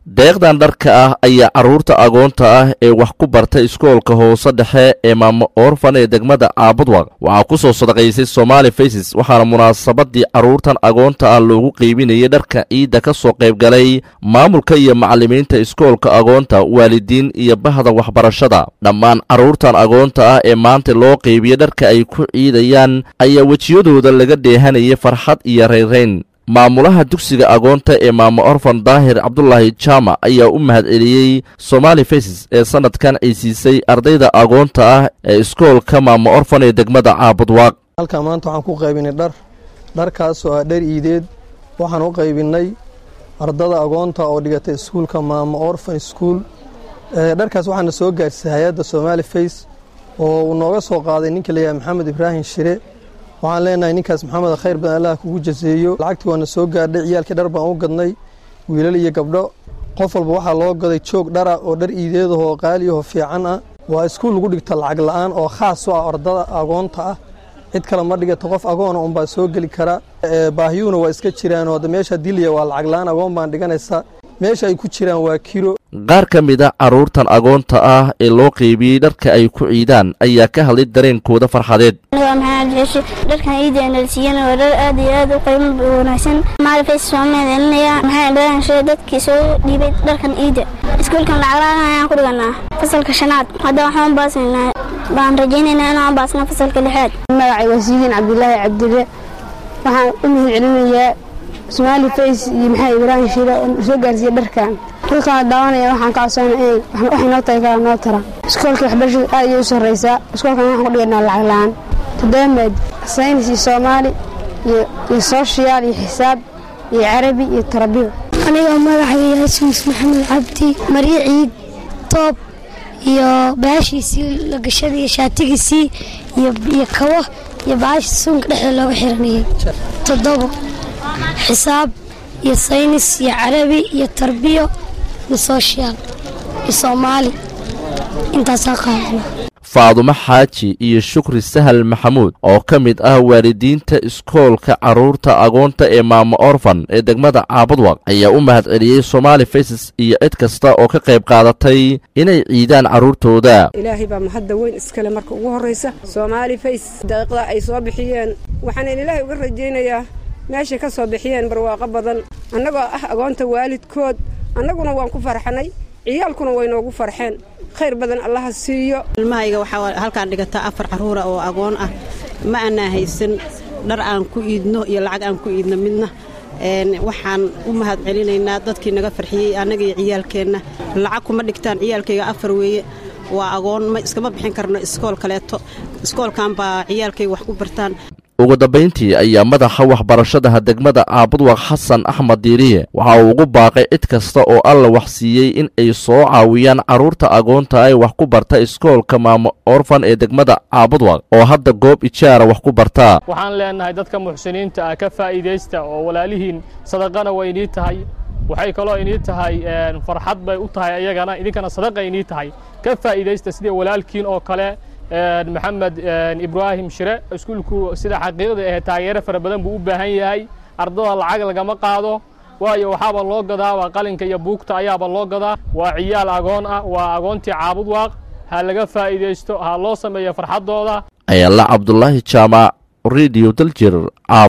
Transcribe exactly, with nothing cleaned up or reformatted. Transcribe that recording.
deeqdan dharka ah ayaa caruurta agoonta ah ee wax ku bartay iskoolka hoose dhexe ee maamo orfan ee degmada Caabudwaaq waxaa ku soo sadaqaysay Somali Faces waxaana munaasabadii caruurtan agoonta ah loogu qeybinayay dharka ciida ka soo qayb galay maamulka iyo macallimiinta iskoolka agoonta waalidiin iyo bahda waxbarashada dhammaan caruurtan agoonta ah ee maanta loo qeybiyay dharka ay ku ciidayaan ayaa wajiyadooda laga dheehanayay farxad iyo reereyn maamulaha dugsiga agoonta ee maamo orfan daahir Cabdullaahi Jaama ayaa u mahadceliyay Somali Faces ee sanadkan ay siisay ardayda agoonta ah ee iskoolka maamo orfan ee degmada Caabudwaaq halka maanta waxaan ku qaybinay dhar dharkaas oo dhar iideed waxaan u qaybinay ardada agoonta oo dhigatay iskoolka maamo orfan school ee dharkaas waxaan soo gaarsiiyay hay'adda Somali Faces oo uu nooga soo qaaday ninka leeyahay Maxamed Ibrahim Shire waxaan leenahay ninkaas maxamed khayr badan Allah kugu jaseeyo lacagtii waana soo gaadhay ciyaalkii dhar baan u gadnay wiilal iyo gabdho qof walba waxa loo gaday joog dhar oo dhar iideed oo qaali oo fiican ah waa iskuul lagu dhigta lacag la'aan oo khaas u ah ardada agoonta ah cid kale ma dhigato qof agoon oo baa soo gali kara baahiyuna waa iska jiraan oo meesha diliya waa lacag la'aan agoon baan dhiganaysa meesha ay ku jiraan waa kiro qaar ka mid ah caruurtan agoonta ah ee loo qeybiyay dharka ay ku ciidaan ayaa ka hadlay dareenkooda farxadeed dharkan ciidana siiyana waa dhar aad iyo aad u qiimo wanaagsan Somali Faces waa meedelinaya maxay dhahan shay dadkii soo dhiibay dharkan ciida iskuulkan lacag ayaan ku dhiganaa fasalka shanaad hadda waxaan baasnaa baan rajaynaynaa inaan baasno fasalka lixaad magacay wasiidin Cabdullaahi Cabdille waxaan u mahadcelinayaa Somali Faces iyo maxay Ibrahim Shire oo soo gaarsiiyay dharkan halkaan daawanaya waxaan ka codsanayaa waxay noo tahay noo tara iskoolka waxbarashada aad iyo u sareysa iskoolkan waxaan ku dhiganaa lacag la'aan تدمج ساينس سومالي يسوشيال يحساب يعربي يتربيه أنا يوم ما راح اسمي محمد عبدي مريء عيد طوب يا باشي سي لقشدي شاتيجي سي يا يا كوه يا باش سونك نحن لو حرنيه تضبط حساب يا ساينس يا عربي يا تربيه يسوشيال يسومالي انت ساقانا Faadumo Xaaji iyo Shukri Sahal Maxamuud oo ka mid ah waalidiinta iskoolka caruurta agoonta ee maamo orfan ee degmada Caabudwaaq ayaa u mahadceliyay Somali Faces iyo cid kasta oo ka qayb qaadatay inay ciidaan caruurtooda Ilaahay baa mahad weyn iskale marka ugu horeysa Somali Faces deeqda ay soo bixiyeen waxaan Ilaahay uga rajaynayaa meesha ka soo bixiyeen barwaaqo badan annagoo ah agoonta waalidkood annaguna waan ku farxanay ciyaalkuna way noogu farxeen خير بدن الله سيو المايغا waxa halkaan dhigata afar caruura oo agoon ah ma ana haysan dhar aan ku iidno iyo lacag aan ku iidno midna een waxaan u mahad celinaynaa dadkii naga farxiyay anaga iyo ciyaalkeena lacag kuma dhigtaan ciyaalkayga afar weeye waa agoon ma iskama bixin karno iskool kaleeto iskoolkan baa ciyaalkayga wax ku bartaan ugu dambeyntii ayaa madaxa waxbarashada degmada Caabudwaaq Xasan Axmed Diiriye waxa uu ugu baaqay cid kasta oo alla wax siiyay in ay soo caawiyaan caruurta agoonta ay wax ku barta iskoolka maamo orfan ee degmada Caabudwaaq oo hadda goob ijaara wax ku barta waxaan leenahay dadka muxsiniinta ah ka faa'iideysta oo walaalihiin sadaqana way inii tahay waxay kaloo inii tahay farxad bay u tahay ayagana idinkana sadaqa inii tahay ka faa'iideysta sidii walaalkiin oo kale محمد إبراهيم شراء اسكولكو سيدا حقيقة اه تاغيرة فربادن بو باهن yahay ardada lacag lagama qaado waayo waxaba loo gadaa waa qalinka iyo buugta ayaaba loo gadaa waa ciyaal agoon ah waa agoontii Caabudwaaq ha laga faa'iideysto ha loo sameeyo farxadooda ayalla Cabdullaahi Jaama Radio Daljir